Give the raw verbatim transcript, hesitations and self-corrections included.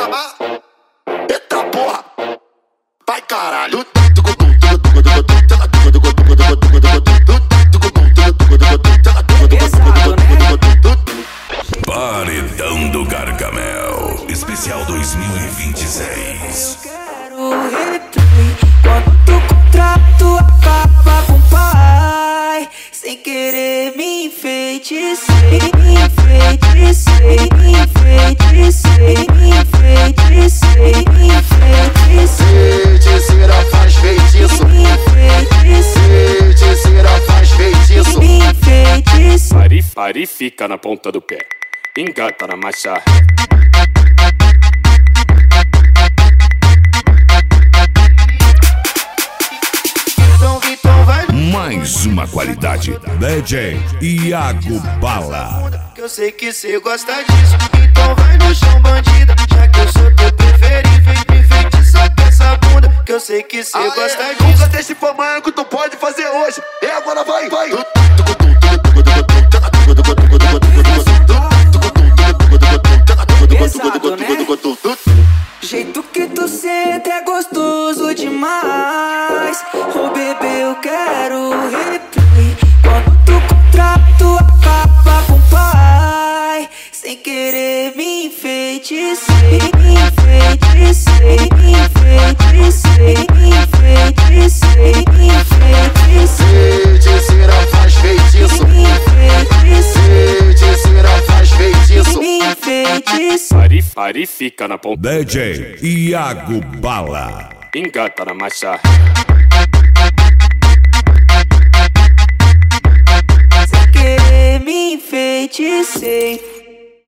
chama. Eita porra, vai caralho. Paredão do Gargamel, especial dois mil e vinte e seis. Eu quero replay quando o contrato acaba com o pai. Sem querer me enfeitecei, me enfeitecei, me enfeitecei, me enfeitecei, me enfeitecei. Feiticeira faz feitiço, Me enfeitecei, feiticeira faz feitiço. me enfeitecei. Pari, pari, fica na ponta do pé, engata na marcha. Então, então vai Mais uma qualidade. D J Iago Bala. que eu sei que cê gosta disso. Então vai no chão, bandida, já que eu sou teu preferido. Vem me feitiçar com essa bunda, que eu sei que cê gosta disso. Nunca deixe pra amanhã que tu pode fazer hoje. E agora vai, vai. Pesado, né? Jeito que tu senta é gostoso demais. Ô bebê, eu quero replay quando o contrato acaba com o pai. Sem querer me enfeitecei, me enfeitecei, me enfeitecei, me enfeitecei, me enfeitecei. Feiticeira faz feitiço, Me enfeitecei, feiticeira faz feitiço. me enfeitecei. Pari, pari, fica na ponta, D J Iago Bala. engata na marcha. Sem querer me enfeitecei.